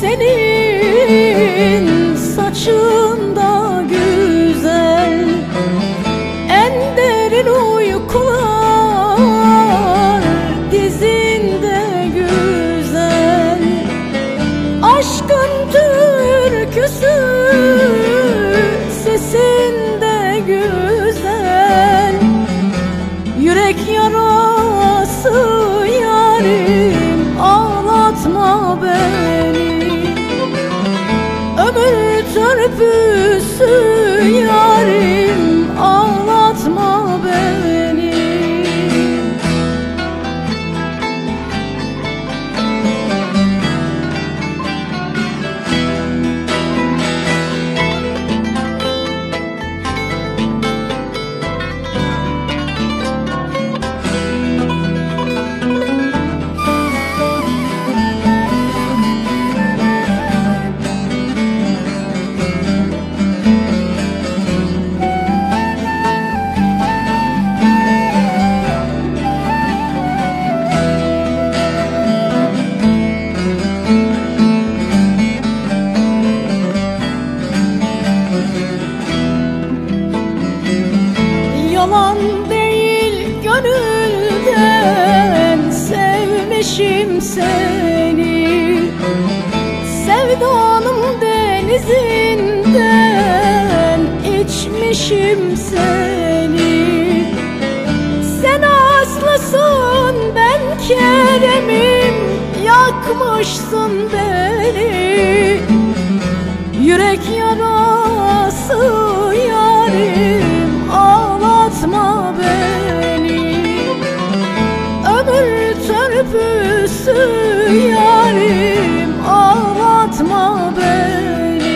senin saçın da güzel, en derin uykular dizinde güzel. Aşkın türküsü sesinde güzel, yürek yarası yarim ağlatma beni. Ömür törpüsü yarim ağlatma beni. Yalan değil, gönülden sevmişim seni. Sevdanın denizinden içmişim seni. Sen aslısın, ben Kerem'im, yakmışsın beni. Yürek yarası yarim ağlatma beni. Ömür törpüsü yarim ağlatma beni.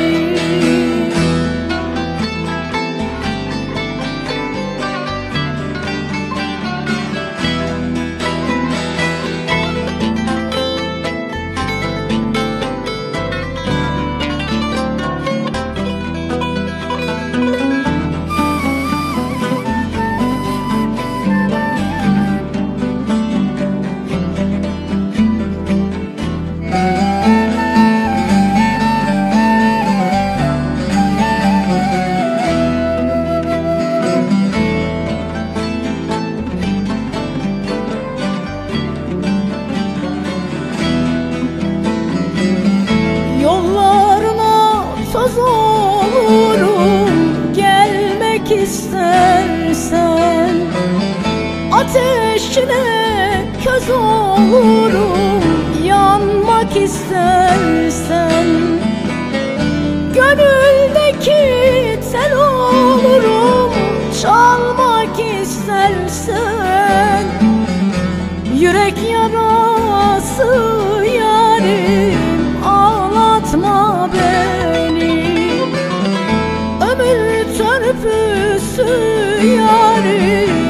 Toz olurum gelmek istersen, ateşine köz olurum yanmak istersen. Gönüldeki tel olurum çalmak istersen. Yürek yarası yarim ağlatma beni. Ömür törpüsü yarim